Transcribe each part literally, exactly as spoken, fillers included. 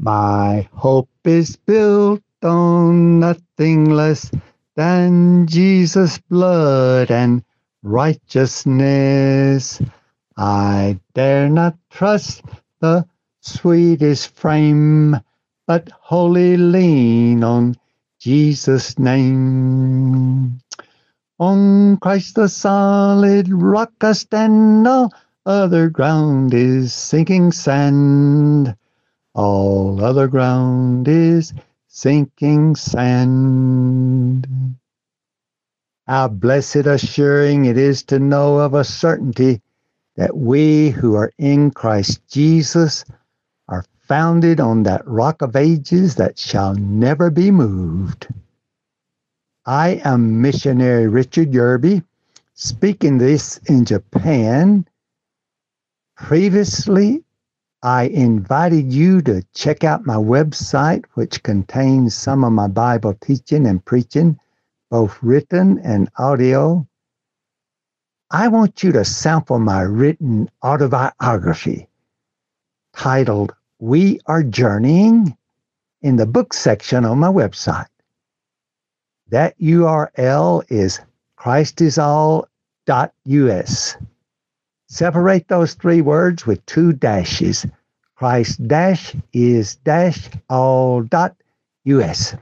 My hope is built on nothing less than Jesus' blood and righteousness. I dare not trust the sweetest frame, but wholly lean on Jesus' name. On Christ the solid rock I stand, all other ground is sinking sand. All other ground is sinking sand. How blessed assuring it is to know of a certainty that we who are in Christ Jesus are founded on that rock of ages that shall never be moved. I am missionary Richard Yerby, speaking this in Japan. Previously, I invited you to check out my website, which contains some of my Bible teaching and preaching, both written and audio. I want you to sample my written autobiography titled We Are Journeying in the book section on my website. That U R L is christisall dot U S. Separate those three words with two dashes. Christ dash is dash all dot U S.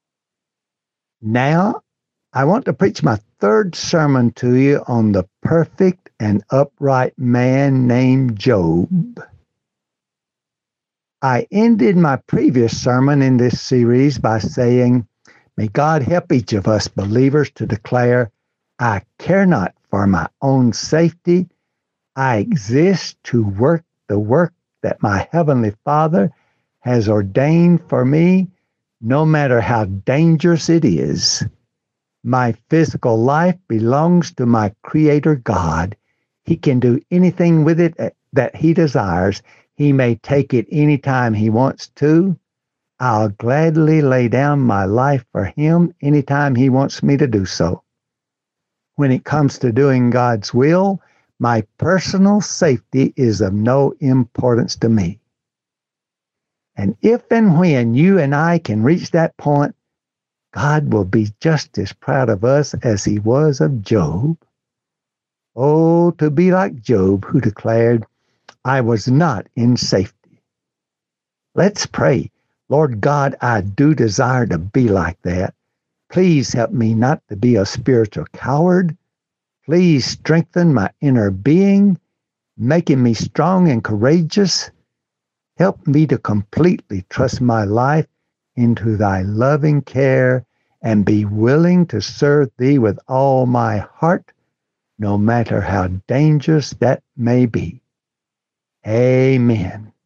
Now, I want to preach my third sermon to you on the perfect and upright man named Job. I ended my previous sermon in this series by saying, may God help each of us believers to declare, I care not for my own safety. I exist to work the work that my Heavenly Father has ordained for me, no matter how dangerous it is. My physical life belongs to my Creator God. He can do anything with it that He desires. He may take it anytime He wants to. I'll gladly lay down my life for Him anytime He wants me to do so. When it comes to doing God's will, my personal safety is of no importance to me. And if and when you and I can reach that point, God will be just as proud of us as He was of Job. Oh, to be like Job, who declared, I was not in safety. Let's pray. Lord God, I do desire to be like that. Please help me not to be a spiritual coward. Please strengthen my inner being, making me strong and courageous. Help me to completely trust my life into Thy loving care and be willing to serve Thee with all my heart, no matter how dangerous that may be. Amen.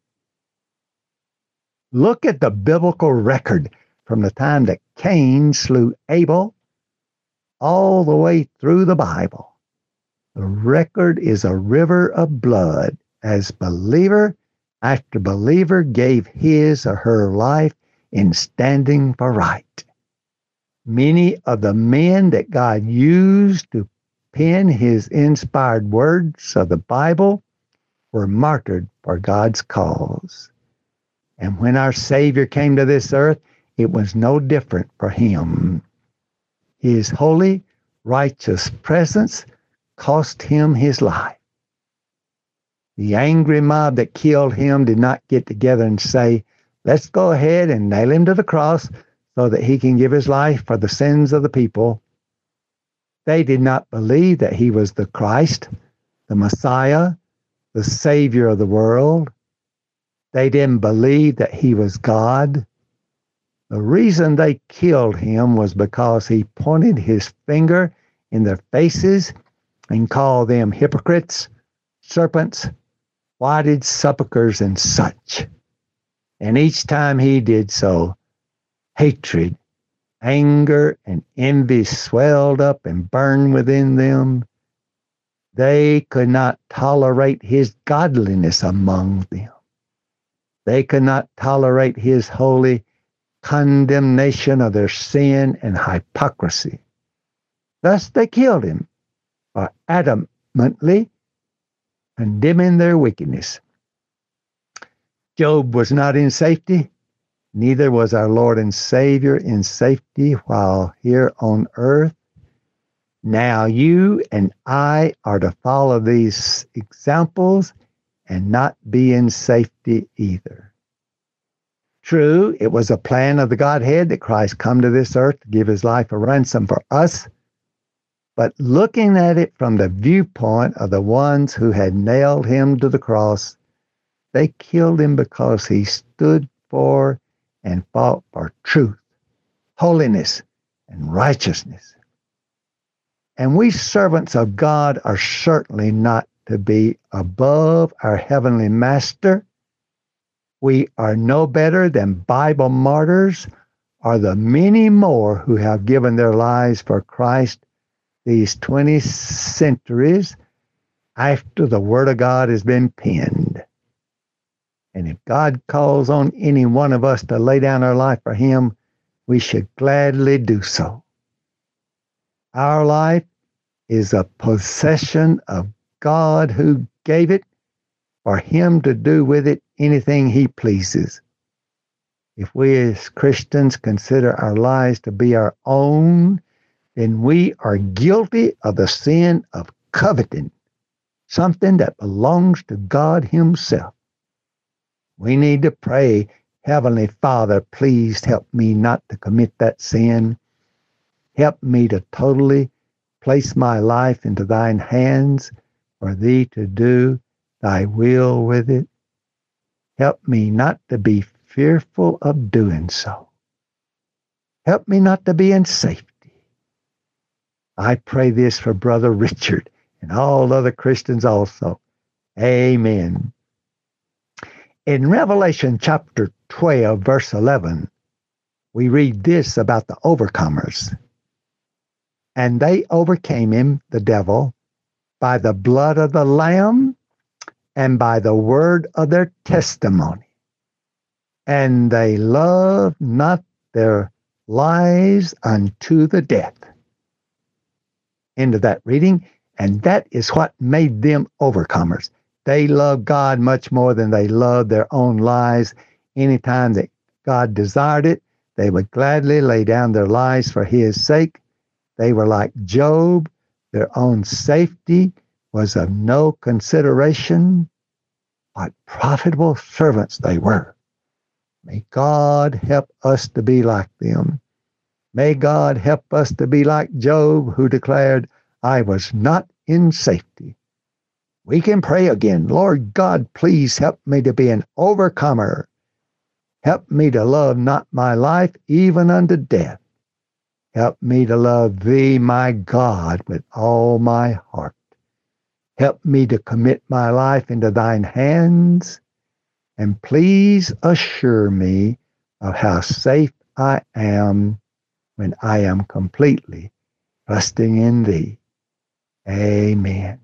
Look at the biblical record from the time that Cain slew Abel all the way through the Bible. The record is a river of blood as believer after believer gave his or her life in standing for right. Many of the men that God used to pen His inspired words of the Bible were martyred for God's cause. And when our Savior came to this earth, it was no different for Him. His holy, righteous presence cost Him His life. The angry mob that killed Him did not get together and say, let's go ahead and nail Him to the cross so that He can give His life for the sins of the people. They did not believe that He was the Christ, the Messiah, the Savior of the world. They didn't believe that He was God. The reason they killed Him was because He pointed His finger in their faces and called them hypocrites, serpents, whited sepulchres, and such. And each time He did so, hatred, anger, and envy swelled up and burned within them. They could not tolerate His godliness among them. They could not tolerate His holy condemnation of their sin and hypocrisy. Thus they killed Him by adamantly condemning their wickedness. Job was not in safety. Neither was our Lord and Savior in safety while here on earth. Now you and I are to follow these examples and not be in safety either. True, it was a plan of the Godhead that Christ come to this earth to give his life a ransom for us. But looking at it from the viewpoint of the ones who had nailed him to the cross, they killed him because he stood for and fought for truth, holiness, and righteousness. And we servants of God are certainly not to be above our heavenly master. We are no better than Bible martyrs or the many more who have given their lives for Christ these twenty centuries after the Word of God has been penned. And if God calls on any one of us to lay down our life for him, we should gladly do so. Our life is a possession of God who gave it for him to do with it anything he pleases. If we as Christians consider our lives to be our own, then we are guilty of the sin of coveting something that belongs to God himself. We need to pray, Heavenly Father, please help me not to commit that sin. Help me to totally place my life into thine hands for thee to do thy will with it. Help me not to be fearful of doing so. Help me not to be in safety. I pray this for Brother Richard and all other Christians also. Amen. In Revelation chapter twelve, verse eleven, we read this about the overcomers. And they overcame him, the devil, by the blood of the Lamb and by the word of their testimony. And they loved not their lives unto the death. End of that reading. And that is what made them overcomers. They loved God much more than they loved their own lives. Anytime that God desired it, they would gladly lay down their lives for his sake. They were like Job. Their own safety was of no consideration. What profitable servants they were. May God help us to be like them. May God help us to be like Job, who declared, I was not in safety. We can pray again. Lord God, please help me to be an overcomer. Help me to love not my life even unto death. Help me to love thee, my God, with all my heart. Help me to commit my life into thine hands. And please assure me of how safe I am when I am completely trusting in thee. Amen.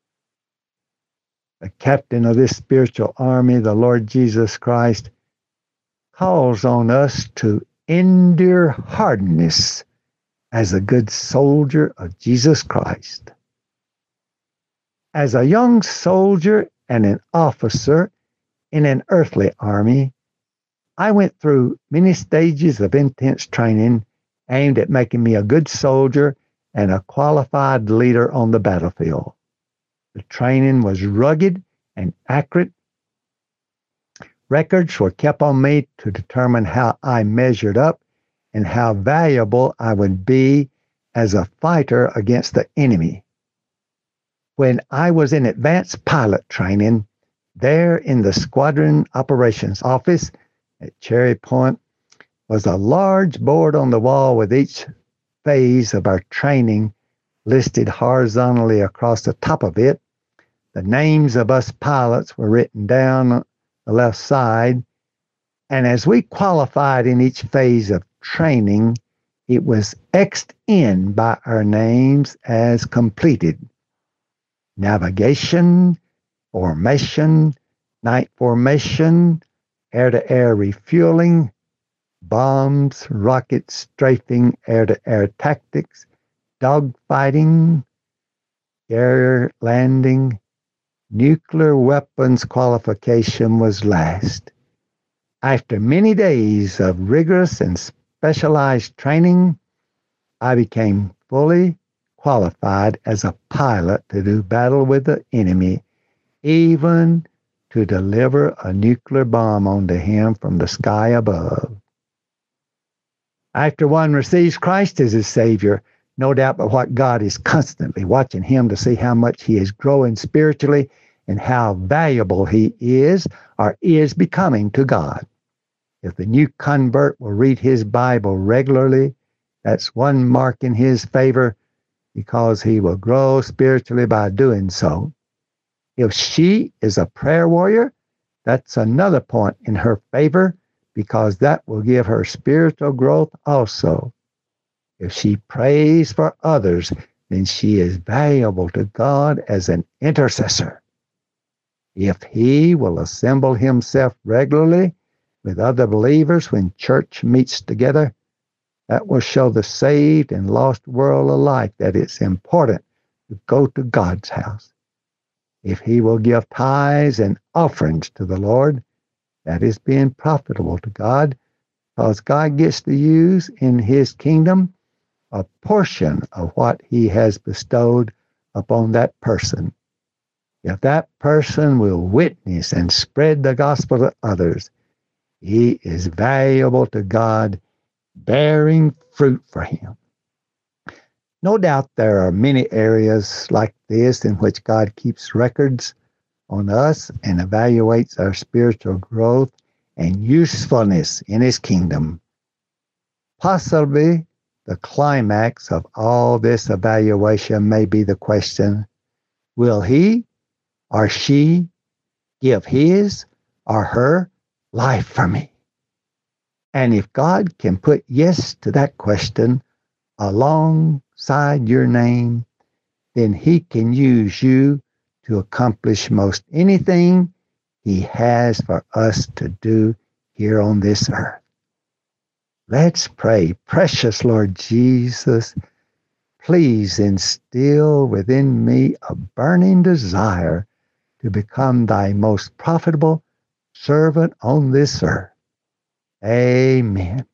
The captain of this spiritual army, the Lord Jesus Christ, calls on us to endure hardness as a good soldier of Jesus Christ. As a young soldier and an officer in an earthly army, I went through many stages of intense training aimed at making me a good soldier and a qualified leader on the battlefield. The training was rugged and accurate. Records were kept on me to determine how I measured up and how valuable I would be as a fighter against the enemy. When I was in advanced pilot training, there in the Squadron Operations Office at Cherry Point was a large board on the wall with each phase of our training listed horizontally across the top of it. The names of us pilots were written down on the left side, and as we qualified in each phase of training, it was X'd in by our names as completed. Navigation, formation, night formation, air-to-air refueling, bombs, rockets, strafing, air-to-air tactics, dogfighting, air landing. Nuclear weapons qualification was last. After many days of rigorous and specialized training, I became fully qualified as a pilot to do battle with the enemy, even to deliver a nuclear bomb onto him from the sky above. After one receives Christ as his Savior, no doubt but what God is constantly watching him to see how much he is growing spiritually and how valuable he is or is becoming to God. If the new convert will read his Bible regularly, that's one mark in his favor, because he will grow spiritually by doing so. If she is a prayer warrior, that's another point in her favor, because that will give her spiritual growth also. If she prays for others, then she is valuable to God as an intercessor. If he will assemble himself regularly with other believers when church meets together, that will show the saved and lost world alike that it's important to go to God's house. If he will give tithes and offerings to the Lord, that is being profitable to God, because God gets to use in his kingdom a portion of what he has bestowed upon that person. If that person will witness and spread the gospel to others, he is valuable to God, bearing fruit for him. No doubt there are many areas like this in which God keeps records on us and evaluates our spiritual growth and usefulness in his kingdom. Possibly the climax of all this evaluation may be the question, will he or she give his or her life for me? And if God can put yes to that question alongside your name, then he can use you to accomplish most anything he has for us to do here on this earth. Let's pray. Precious Lord Jesus, please instill within me a burning desire to become thy most profitable servant on this earth. Amen.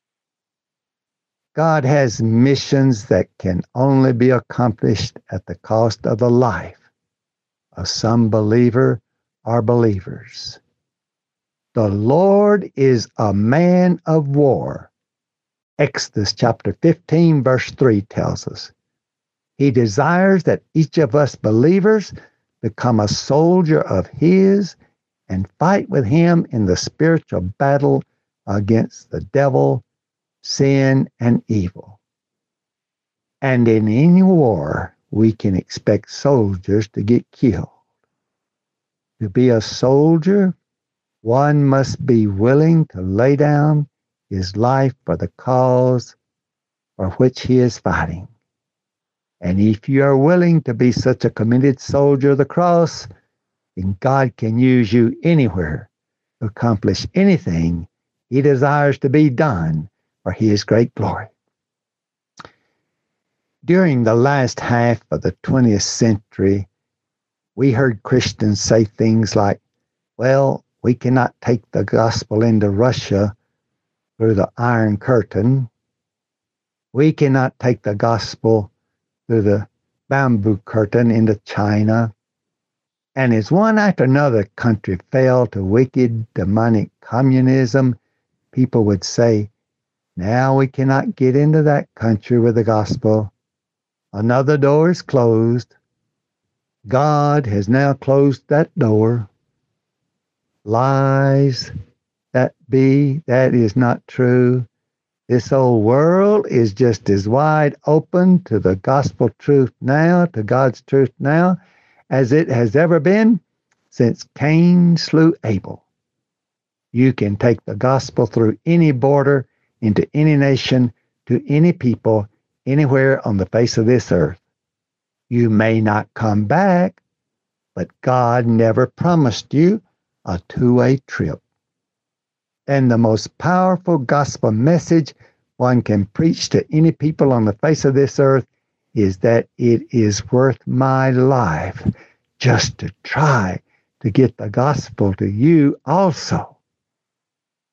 God has missions that can only be accomplished at the cost of the life of some believer or believers. The Lord is a man of war. Exodus chapter fifteen, verse three tells us. He desires that each of us believers become a soldier of his and fight with him in the spiritual battle against the devil, sin, and evil. And in any war, we can expect soldiers to get killed. To be a soldier, one must be willing to lay down his life for the cause for which he is fighting. And if you are willing to be such a committed soldier of the cross, then God can use you anywhere to accomplish anything he desires to be done for his great glory. During the last half of the twentieth century, we heard Christians say things like, well, we cannot take the gospel into Russia through the Iron Curtain. We cannot take the gospel through the bamboo curtain into China. And as one after another country fell to wicked, demonic communism, people would say, now we cannot get into that country with the gospel. Another door is closed. God has now closed that door. Lies that be, that is not true. This old world is just as wide open to the gospel truth now, to God's truth now, as it has ever been since Cain slew Abel. You can take the gospel through any border, into any nation, to any people, anywhere on the face of this earth. You may not come back, but God never promised you a two-way trip. And the most powerful gospel message one can preach to any people on the face of this earth is that it is worth my life just to try to get the gospel to you also.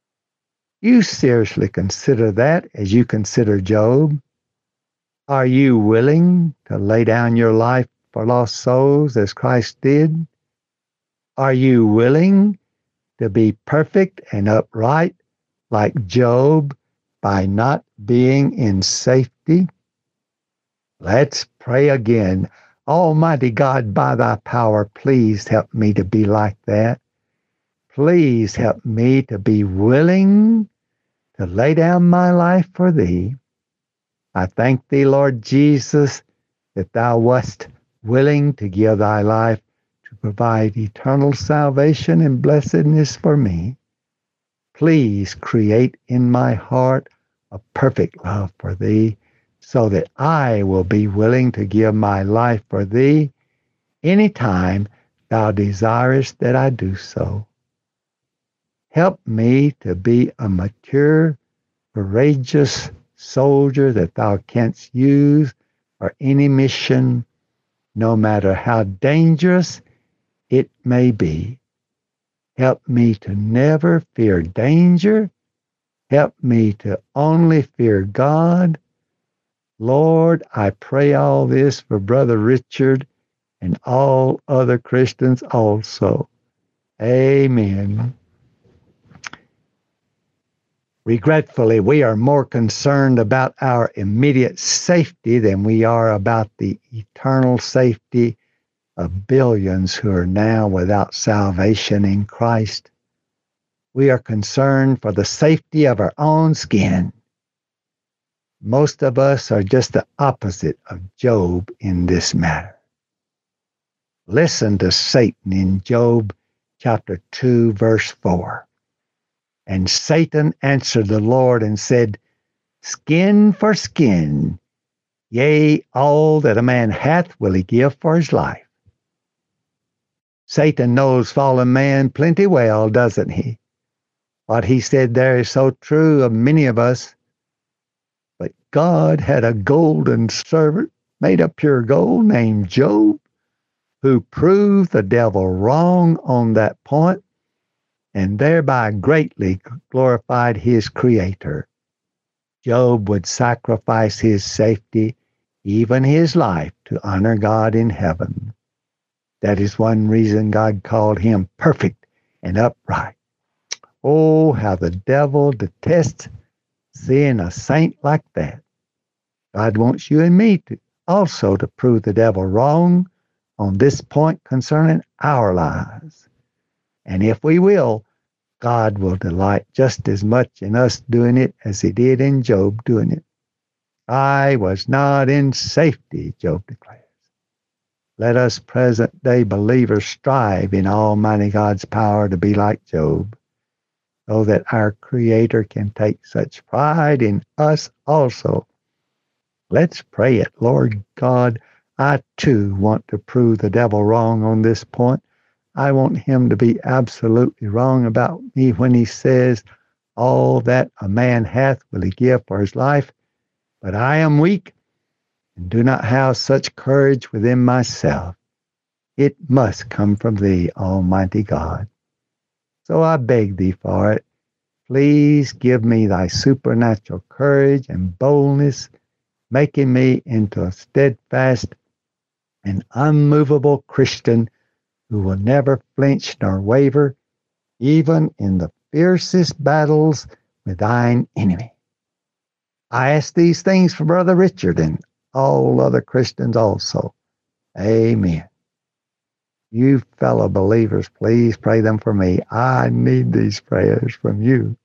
You seriously consider that as you consider Job? Are you willing to lay down your life for lost souls as Christ did? Are you willing to be perfect and upright like Job by not being in safety? Let's pray again. Almighty God, by thy power, please help me to be like that. Please help me to be willing to lay down my life for thee. I thank thee, Lord Jesus, that thou wast willing to give thy life to provide eternal salvation and blessedness for me. Please create in my heart a perfect love for thee, so that I will be willing to give my life for thee anytime thou desirest that I do so. Help me to be a mature, courageous soldier that thou canst use for any mission, no matter how dangerous it may be. Help me to never fear danger. Help me to only fear God. Lord, I pray all this for Brother Richard and all other Christians also. Amen. Regretfully, we are more concerned about our immediate safety than we are about the eternal safety of billions who are now without salvation in Christ. We are concerned for the safety of our own skin. Most of us are just the opposite of Job in this matter. Listen to Satan in Job chapter two, verse four. And Satan answered the Lord and said, Skin for skin, yea, all that a man hath will he give for his life. Satan knows fallen man plenty well, doesn't he? What he said there is so true of many of us. But God had a golden servant made of pure gold named Job, who proved the devil wrong on that point and thereby greatly glorified his Creator. Job would sacrifice his safety, even his life, to honor God in heaven. That is one reason God called him perfect and upright. Oh, how the devil detests seeing a saint like that. God wants you and me to also to prove the devil wrong on this point concerning our lives. And if we will, God will delight just as much in us doing it as he did in Job doing it. I was not in safety, Job declares. Let us present-day believers strive in Almighty God's power to be like Job, so that our Creator can take such pride in us also. Let's pray it. Lord God, I too want to prove the devil wrong on this point. I want him to be absolutely wrong about me when he says, all that a man hath will he give for his life. But I am weak and do not have such courage within myself. It must come from thee, Almighty God. So I beg thee for it. Please give me thy supernatural courage and boldness, making me into a steadfast and unmovable Christian who will never flinch nor waver, even in the fiercest battles with thine enemy. I ask these things for Brother Richard and all other Christians also. Amen. You fellow believers, please pray them for me. I need these prayers from you.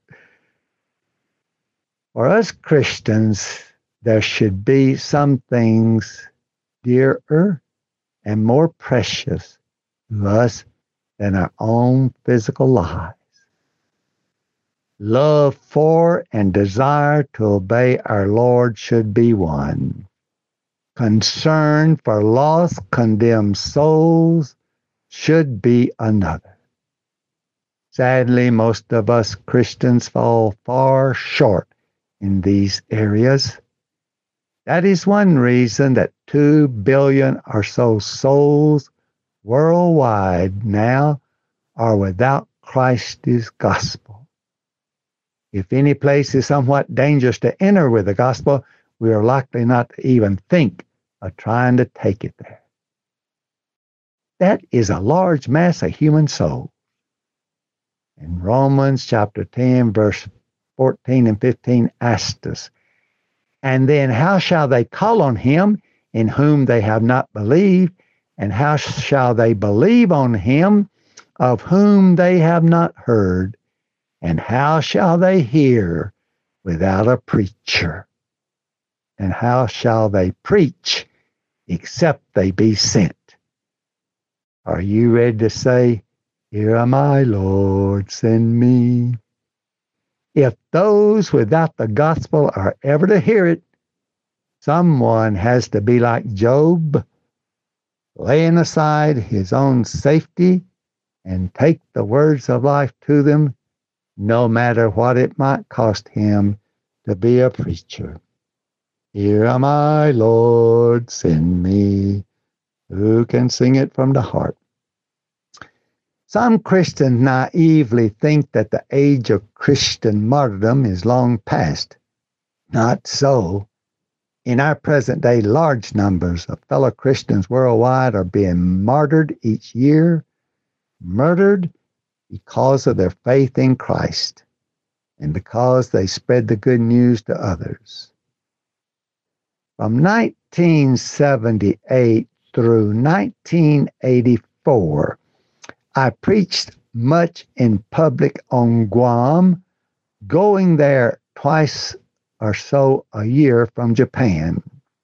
For us Christians, there should be some things dearer and more precious to us than our own physical lives. Love for and desire to obey our Lord should be one. Concern for lost, condemned souls should be another. Sadly, most of us Christians fall far short in these areas. That is one reason that two billion or so souls worldwide now are without Christ's gospel. If any place is somewhat dangerous to enter with the gospel, we are likely not to even think of trying to take it there. That is a large mass of human souls. In Romans chapter ten, verse fourteen and fifteen asked us, and then how shall they call on him in whom they have not believed? And how shall they believe on him of whom they have not heard? And how shall they hear without a preacher? And how shall they preach except they be sent? Are you ready to say, here am I, Lord, send me? If those without the gospel are ever to hear it, someone has to be like Job, laying aside his own safety and take the words of life to them, no matter what it might cost him to be a preacher. Here am I, Lord, send me. Who can sing it from the heart? Some Christians naively think that the age of Christian martyrdom is long past. Not so. In our present day, large numbers of fellow Christians worldwide are being martyred each year, murdered because of their faith in Christ and because they spread the good news to others. From nineteen seventy-eight through nineteen eighty-four, I preached much in public on Guam, going there twice or so a year from Japan.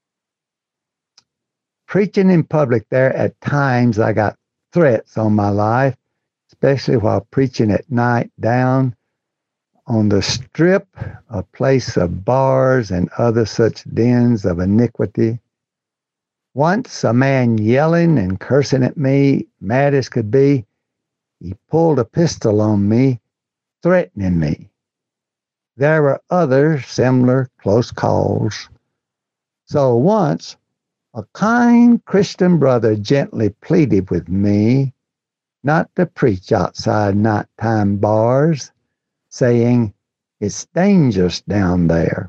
Preaching in public there, at times I got threats on my life, especially while preaching at night down on the Strip, a place of bars and other such dens of iniquity. Once a man yelling and cursing at me, mad as could be, he pulled a pistol on me, threatening me. There were other similar close calls. So once, a kind Christian brother gently pleaded with me not to preach outside nighttime bars, saying, it's dangerous down there.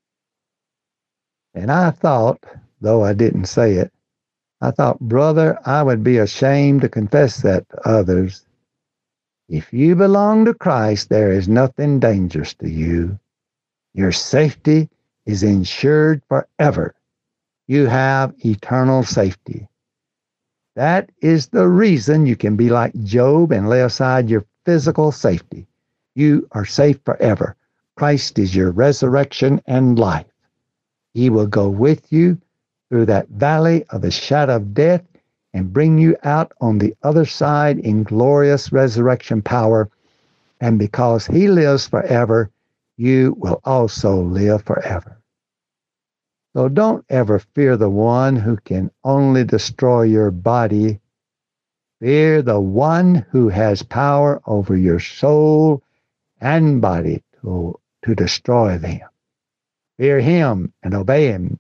And I thought, though I didn't say it, I thought, brother, I would be ashamed to confess that to others. If you belong to Christ, there is nothing dangerous to you. Your safety is insured forever. You have eternal safety. That is the reason you can be like Job and lay aside your physical safety. You are safe forever. Christ is your resurrection and life. He will go with you through that valley of the shadow of death and bring you out on the other side in glorious resurrection power. And because he lives forever, you will also live forever. So don't ever fear the one who can only destroy your body. Fear the one who has power over your soul and body to, to destroy them. Fear him and obey him.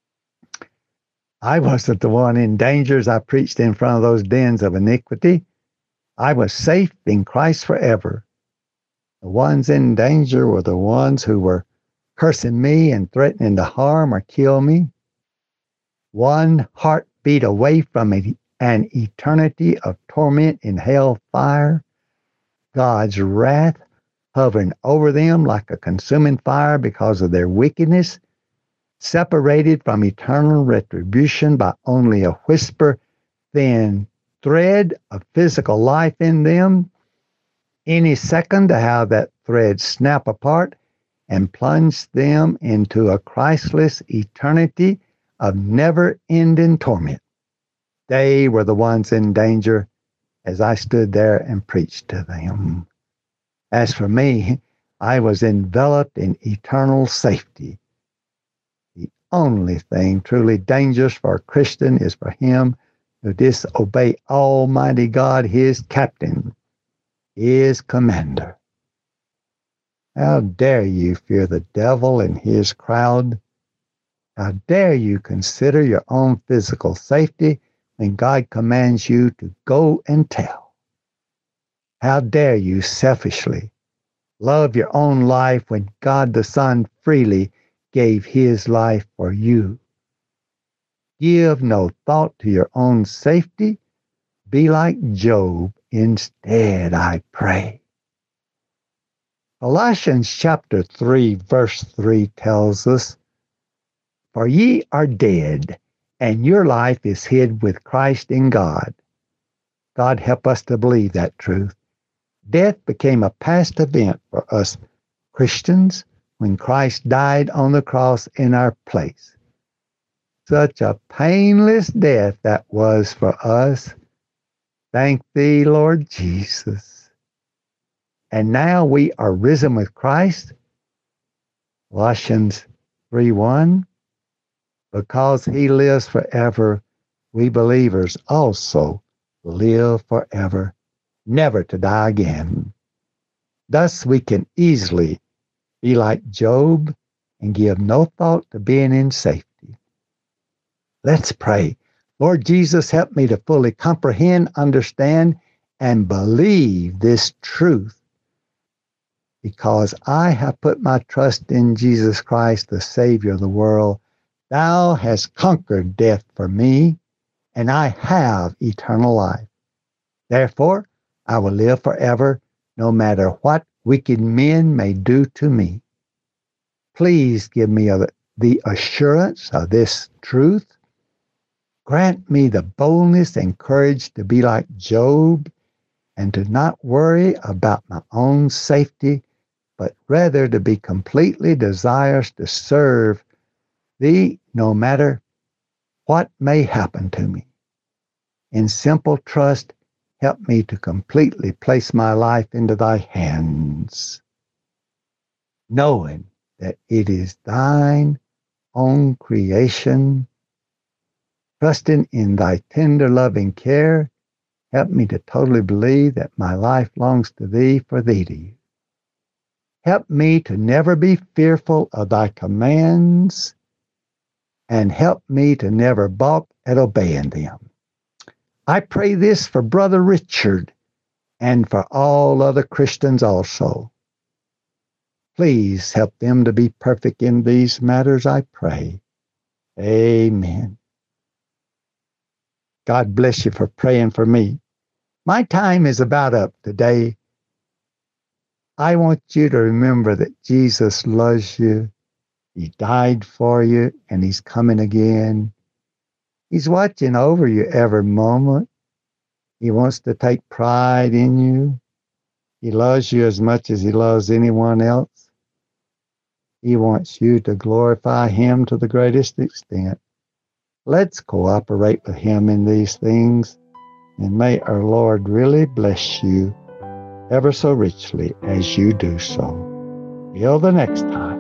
I wasn't the one in danger as I preached in front of those dens of iniquity. I was safe in Christ forever. The ones in danger were the ones who were cursing me and threatening to harm or kill me. One heartbeat away from a, an eternity of torment in hell fire, God's wrath hovering over them like a consuming fire because of their wickedness, separated from eternal retribution by only a whisper thin thread of physical life in them. Any second to have that thread snap apart and plunge them into a Christless eternity of never-ending torment. They were the ones in danger as I stood there and preached to them. As for me, I was enveloped in eternal safety. The only thing truly dangerous for a Christian is for him to disobey Almighty God, his captain, his commander. How dare you fear the devil and his crowd? How dare you consider your own physical safety when God commands you to go and tell? How dare you selfishly Love your own life when God the Son freely gave his life for you. Give no thought to your own safety. Be like Job instead, I pray. Colossians chapter three, verse three tells us, For ye are dead, and your life is hid with Christ in God. God help us to believe that truth. Death became a past event for us Christians when Christ died on the cross in our place. Such a painless death that was for us. Thank thee, Lord Jesus. And now we are risen with Christ. Colossians three one. Because he lives forever, we believers also live forever, never to die again. Thus we can easily be like Job and give no thought to being in safety. Let's pray. Lord Jesus, help me to fully comprehend, understand, and believe this truth, because I have put my trust in Jesus Christ, the Savior of the world. Thou hast conquered death for me, and I have eternal life. Therefore, I will live forever, no matter what wicked men may do to me. Please give me a, the assurance of this truth. Grant me the boldness and courage to be like Job and to not worry about my own safety, but rather to be completely desirous to serve thee no matter what may happen to me. In simple trust, help me to completely place my life into thy hands, knowing that it is thine own creation. Trusting in thy tender loving care, help me to totally believe that my life belongs to thee for thee to use. Help me to never be fearful of thy commands, and help me to never balk at obeying them. I pray this for Brother Richard and for all other Christians also. Please help them to be perfect in these matters, I pray. Amen. God bless you for praying for me. My time is about up today. I want you to remember that Jesus loves you. He died for you, and he's coming again. He's watching over you every moment. He wants to take pride in you. He loves you as much as he loves anyone else. He wants you to glorify him to the greatest extent. Let's cooperate with him in these things, and may our Lord really bless you ever so richly as you do so. Till the next time.